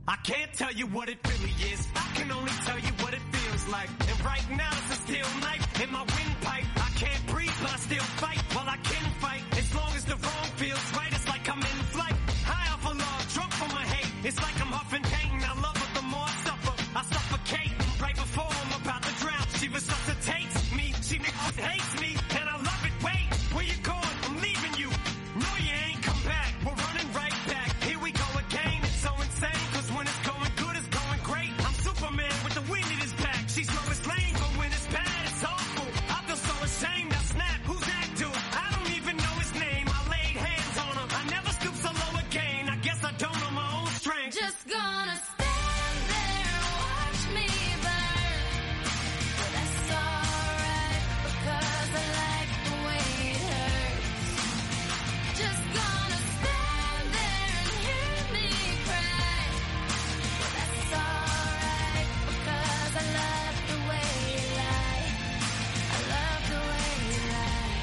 I can't tell you what it really is. I can only tell you what it feels like. And right now it's a steel knife in my windpipe. I can't breathe, but I still fight. Well, I can fight. As long as the wrong feels right, it's like I'm in flight. High off of love, drunk from my hate. It's like I'm huffing pain. I love her the more I suffer. I suffocate right before I'm about to drown. She resuscitates me. She hates me. And I love it. Wait, where you going? I'm leaving you. No, you ain't come back. We're running right back. Here we go again. It's so insane. Cause when it's going good, it's going great. I'm Superman with the wind in his back. She's Lois Lane, but when it's bad, it's awful. I feel so ashamed. I snap. Who's that dude? I don't even know his name. I laid hands on him. I never stoop so low again. I guess I don't know my own strength. Just gonna stand there and watch me burn. But that's alright, because I like the way it hurts. Just gonna stand there and hear me cry. But that's alright, because I love the way you lie. I love the way you lie.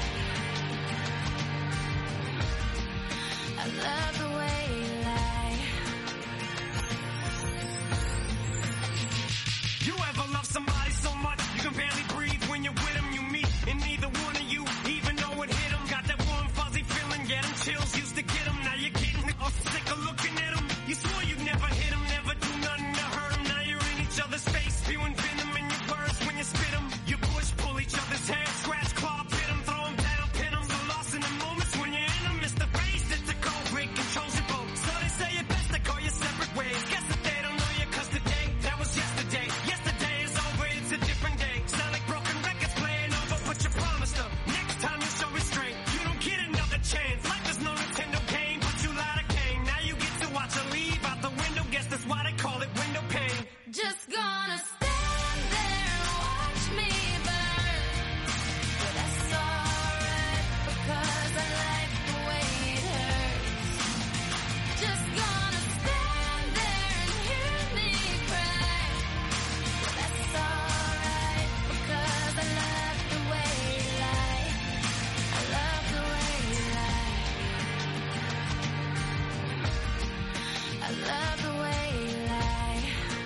I love the way you lie. You ever love somebody so much you can barely breathe when you're with them? You meet and neither one of you even know it hit them. Got that warm fuzzy feeling, getting chills used to get them. Now you're getting sick of looking at them. You swore you'd never hit them, never do nothing to hurt them. Now you're in each other's face, spewing venom in your words when you spit them. You push, pull each other's hair, scratch, claw, pit them, throw them down, pin them. So lost in the moments when you're in them, it's the face that's the cold break controls your boat. So they say it best to go your separate ways. Guess that they don't know you, cause today, that was yesterday. Yesterday is over, it's a different day. Sound like broken records playing over, but you promised them. Next time you show restraint, you don't get another chance. Life is no Nintendo game, but you lied again. Now you get to watch her leave out the window, guess that's why they call it window pane. Just gonna stand there and watch me burn. But that's alright, because I like the way it hurts. Just gonna stand there and hear me cry. But that's alright, because I love the way you lie. I love the way you lie. I love the way you lie.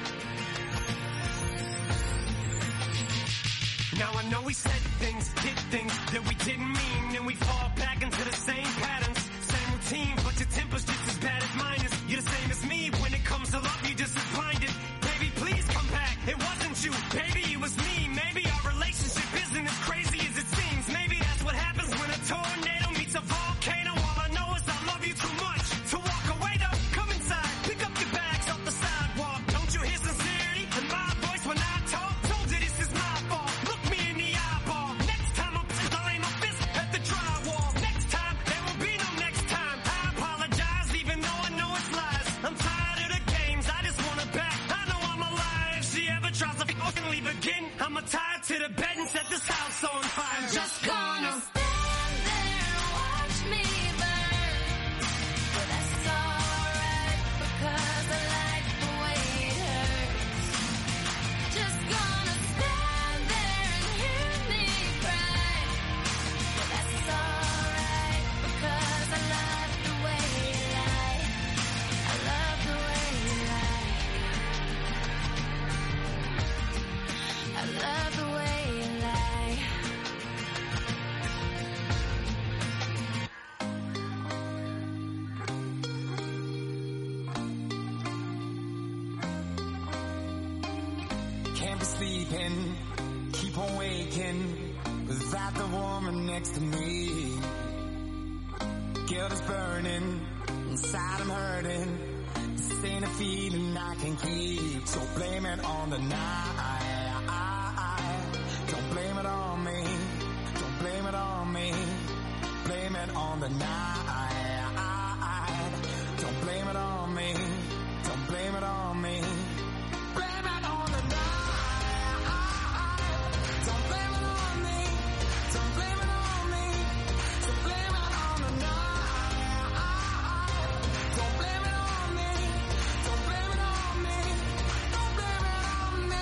Now I know we said things, did things that we didn't mean, and we fall back into the same patterns, same routine, but your temper's just as bad as mine is. You're the same as me, when it comes to love, you're just as blinded. Baby, please come back, it wasn't you, baby, it was me. Maybe our relationship isn't as crazy as it seems. Maybe that's what happens when a tornado meets a volcano. All I know is I love you too much to walk away though. Come inside, pick up your bags off the sidewalk. Don't you hear sincerity in my voice when I talk? Told you this is my fault. Look me in the eyeball. Next time I'll aim my fist at the drywall. Next time, there will be no next time. I apologize even though I know it's lies. I'm tired of the games, I just want her back. I know I'm alive. If she ever tries to fucking leave again, I'ma tie her to the bed and set this house on fire. Just gonna stand there and watch me burn. But that's alright, because I like the way it hurts. Just gonna stand there and hear me cry. But that's alright, because I love the way you lie. I love the way you lie. I love the way you lie. Can't be sleeping, keep on waking without the woman next to me. Guilt is burning, inside I'm hurting. This ain't a feeling I can keep, so blame it on the night. Don't blame it on me, don't blame it on me. Blame it on the night. Don't blame it on me, don't blame it on me. Blame it on the night. Don't blame it on me, don't blame it on me. So blame it on the night. Don't blame it on me, don't blame it on me. Don't blame it on me.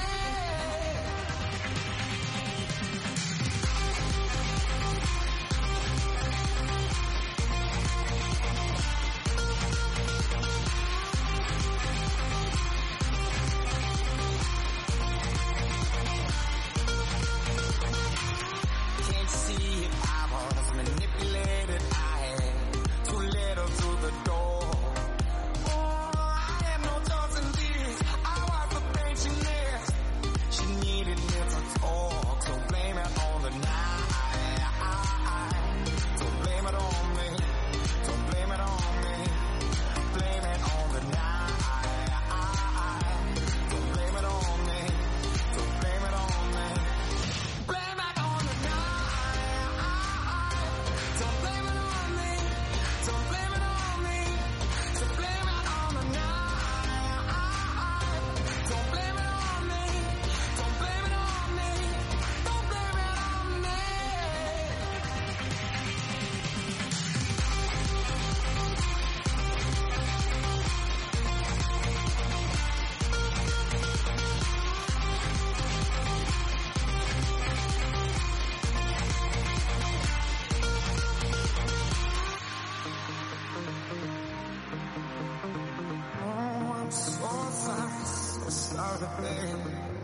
sorry, babe.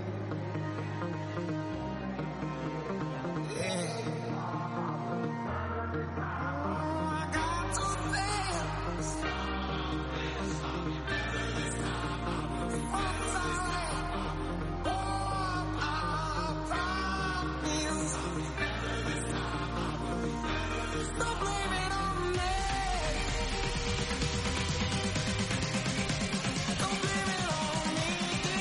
Yeah. Oh, I got to dance. I'm sorry. Oh, I promise. Don't blame it on me. Don't blame it on me.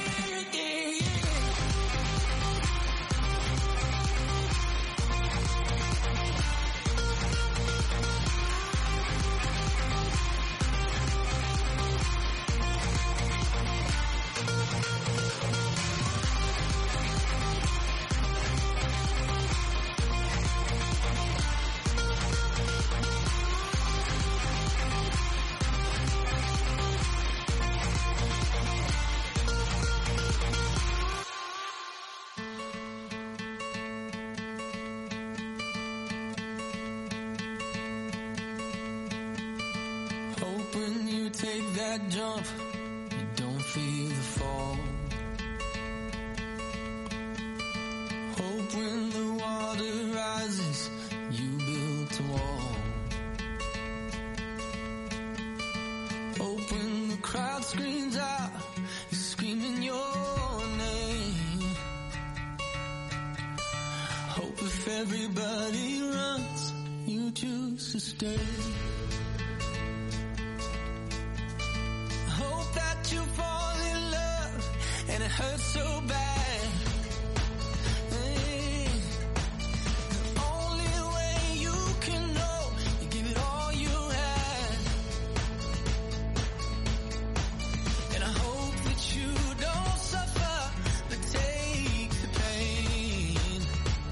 Hope when you take that jump, you don't feel the fall. Hope when the water rises, you build a wall. Hope when the crowd screams out, you're screaming your name. Hope if everybody runs, you choose to stay. Hope that you fall in love and it hurts so bad. Hey, the only way you can know, you give it all you had. And I hope that you don't suffer, but take the pain.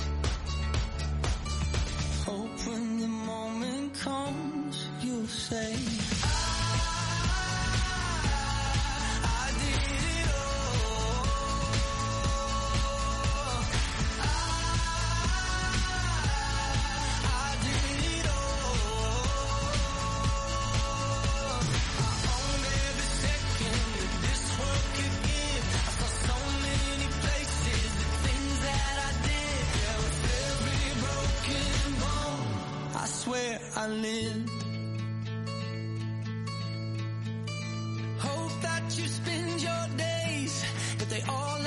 Hope when the moment comes, you'll say, I did it all. I did it all. I owned every second that this world could give. I saw so many places, the things that I did. Yeah, with every broken bone, I swear I lived. Hope that you spend your days, but they all